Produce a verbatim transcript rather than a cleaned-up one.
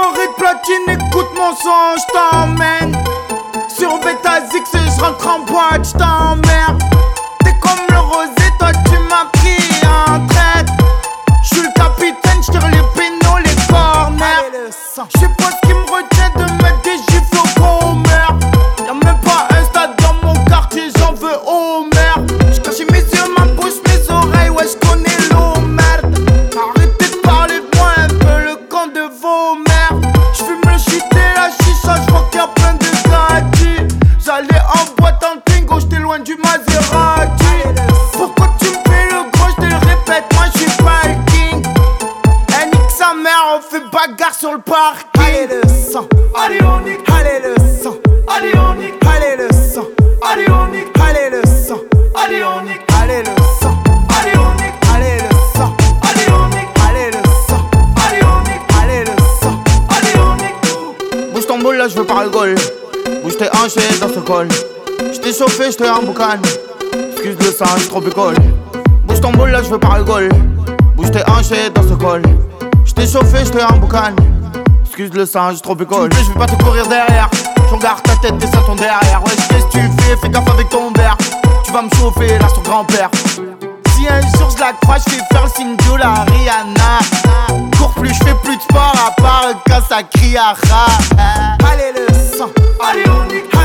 Soirée de platine, écoute mon son, j't'emmène. Surveille ta zig, je rentre en boîte, j't'emmerde. T'es comme le rosé, toi tu m'as pris en traite. J'suis le capitaine, j'tire les pénaux, les corners. J'sais pas ce qui me retient de mettre des gifles au commerce. Y'a même pas un stade dans mon quartier, j'en veux au maire. J'cache mes yeux, ma bouche, mes oreilles, ouais j'connais l'eau, merde. Arrêtez de parler de moi un peu, le camp de vos mères. J'fume le shit et la chicha, j'vois qu'il y a plein de gadgets. J'allais en boîte en Twingo, j'étais loin du Maserati. Pourquoi tu me fais le gros, j'te le répète, moi j'suis pas le king. Elle nique sa mère, on fait bagarre sur le parking. Allez le sang, allez on nique, allez le sang, allez on nique, allez le sang, allez on nique, allez le sang, allez on nique, allez le sang, allez on nique, allez le sang, allez on nique, allez le sang, allez on nique, allez le sang, allez on nique. Bouge ton boule là, j'veux pas rigoler. Bouge tes hanches dans ce col. J't'ai chauffé, j't'ai en boucan. Excuse le sang, j'suis trop picole. Bouge ton boule là, j'veux pas rigoler. Bouge tes hanches dans ce col. J't'ai chauffé, j't'ai en boucan. Excuse le sang, j'suis trop picole. Je vais pas te courir derrière. J'regarde ta tête et ça ton derrière. Ouais, qu'est-ce que tu fais? Fais gaffe avec ton verre. Tu vas me chauffer là sur grand-père. Si un jour je la crois, j'fais faire le signe de la Rihanna. Cours plus, j'fais plus de sport à part quand ça crie à rat. Allez le sang, allez on nique.